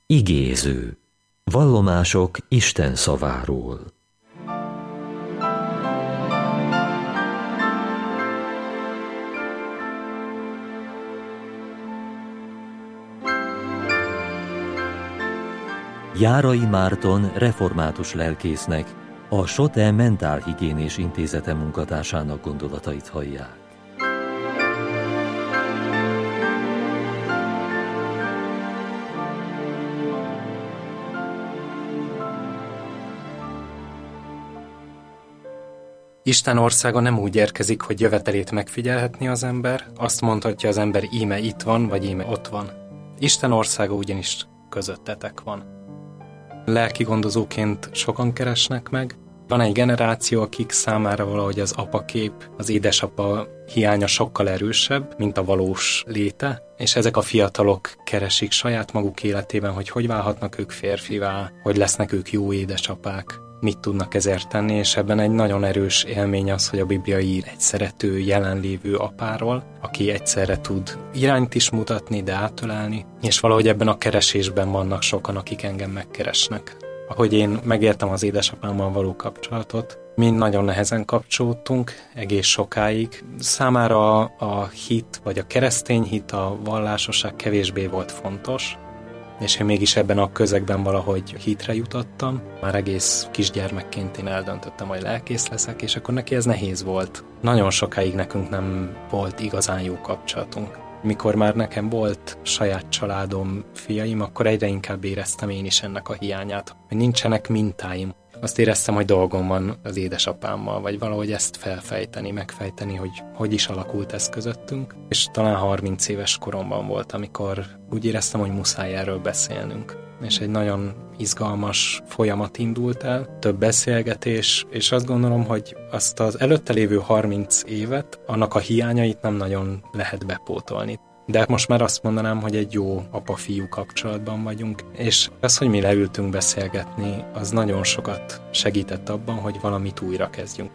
Igéző. Vallomások Isten szaváról. Járai Márton református lelkésznek, a SOTE Mentálhigiénés Intézete munkatársának gondolatait hallják. Isten országa nem úgy érkezik, hogy jövetelét megfigyelhetni az ember, azt mondhatja az ember, íme itt van, vagy íme ott van. Isten országa ugyanis közöttetek van. Lelki gondozóként sokan keresnek meg. Van egy generáció, akik számára valahogy az apakép, az édesapa hiánya sokkal erősebb, mint a valós léte, és ezek a fiatalok keresik saját maguk életében, hogy válhatnak ők férfivá, hogy lesznek ők jó édesapák, mit tudnak ezért tenni, és ebben egy nagyon erős élmény az, hogy a Biblia ír egy szerető, jelenlévő apáról, aki egyszerre tud irányt is mutatni, de átölelni, és valahogy ebben a keresésben vannak sokan, akik engem megkeresnek. Ahogy én megértem az édesapámmal való kapcsolatot, mi nagyon nehezen kapcsolódtunk egész sokáig. Számára a hit, vagy a keresztény hit, a vallásosság kevésbé volt fontos, és én mégis ebben a közegben valahogy hitre jutottam. Már egész kisgyermekként én eldöntöttem, hogy lelkész leszek, és akkor neki ez nehéz volt. Nagyon sokáig nekünk nem volt igazán jó kapcsolatunk. Mikor már nekem volt saját családom, fiaim, akkor egyre inkább éreztem én is ennek a hiányát, hogy nincsenek mintáim. Azt éreztem, hogy dolgom van az édesapámmal, vagy valahogy ezt felfejteni, megfejteni, hogy is alakult ez közöttünk. És talán 30 éves koromban volt, amikor úgy éreztem, hogy muszáj erről beszélnünk. És egy nagyon izgalmas folyamat indult el, több beszélgetés, és azt gondolom, hogy azt az előtte lévő 30 évet, annak a hiányait nem nagyon lehet bepótolni. De most már azt mondanám, hogy egy jó apa-fiú kapcsolatban vagyunk, és az, hogy mi leültünk beszélgetni, az nagyon sokat segített abban, hogy valamit újra kezdjünk.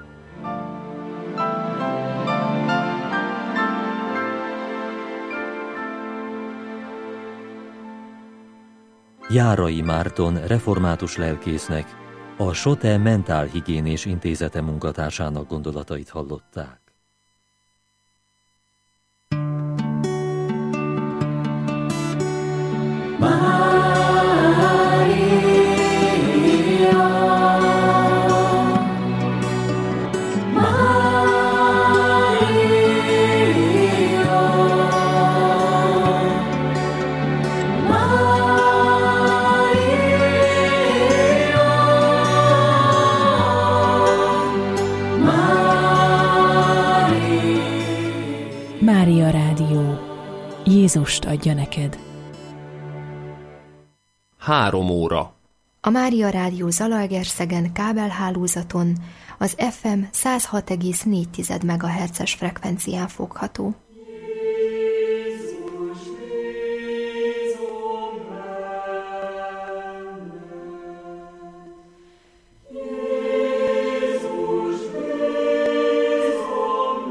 Járai Márton református lelkésznek, a SOTE Mentálhigiénés Intézete munkatársának gondolatait hallották. Mária Rádió. Jézust adja neked. 3 óra. A Mária Rádió Zalaegerszegen kábelhálózaton az FM 106,4 MHz-es frekvencián fogható.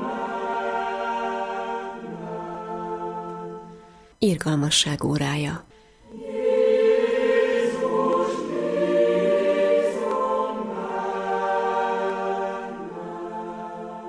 Irgalmasság órája.